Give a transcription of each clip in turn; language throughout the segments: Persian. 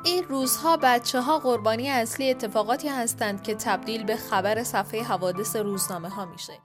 این روزها بچه‌ها قربانی اصلی اتفاقاتی هستند که تبدیل به خبر صفحه حوادث روزنامه‌ها میشه.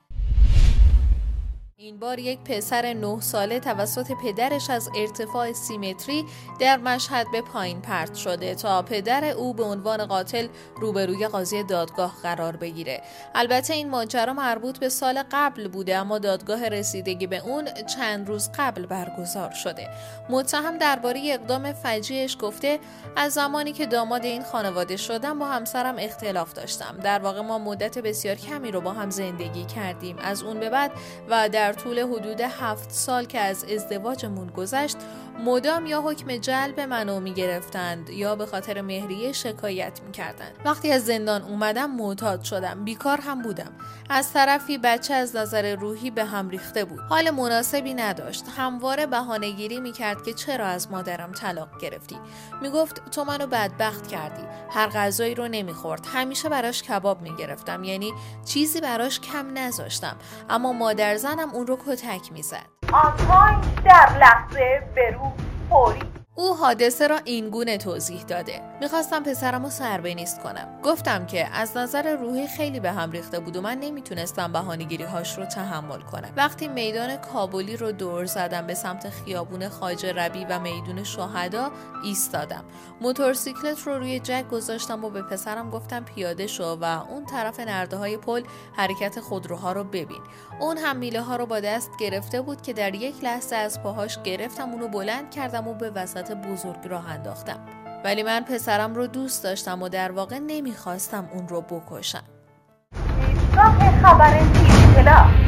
این بار یک پسر 9 ساله توسط پدرش از ارتفاع 30 متری در مشهد به پایین پرت شده تا پدر او به عنوان قاتل روبروی قاضی دادگاه قرار بگیره. البته این ماجرا مربوط به سال قبل بوده، اما دادگاه رسیدگی به اون چند روز قبل برگزار شده. متهم درباره اقدام فجیعش گفته از زمانی که داماد این خانواده شدم با همسرم اختلاف داشتم. در واقع ما مدت بسیار کمی رو با هم زندگی کردیم. از اون به بعد و در طول حدود 7 سال که از ازدواجمون گذشت مدام یا حکم جلب منو میگرفتند یا به خاطر مهریه شکایت میکردند. وقتی از زندان اومدم معتاد شدم، بیکار هم بودم. از طرفی بچه از نظر روحی به هم ریخته بود، حال مناسبی نداشت. همواره بهانه‌گیری میکرد که چرا از مادرم طلاق گرفتی. میگفت تو منو بدبخت کردی. هر غذایی رو نمیخورد. همیشه براش کباب میگرفتم، یعنی چیزی براش کم نذاشتم، اما مادر زنم اون رو کتک میزد. آنها در لحظه برو فوری. او حادثه را اینگونه توضیح داده: میخواستم پسرم رو سربنیست کنم. گفتم که از نظر روحی خیلی به هم ریخته بود و من نمیتونستم بهانه‌گیری هاش رو تحمل کنم. وقتی میدان کابلی رو دور زدم به سمت خیابون خواجه ربیع و میدون شهدا ایستادم. موتورسیکلت رو روی جک گذاشتم و به پسرم گفتم پیاده شو و اون طرف نرده‌های پل حرکت خودروها رو ببین. اون هم میله ها رو با دست گرفته بود که در یک لحظه از پاهاش گرفتم، اونو بلند کردم و به وسط بزرگ راه انداختم. ولی من پسرم رو دوست داشتم و در واقع نمیخواستم اون رو بکشم. ایستگاه خبر تیوی اطلاع.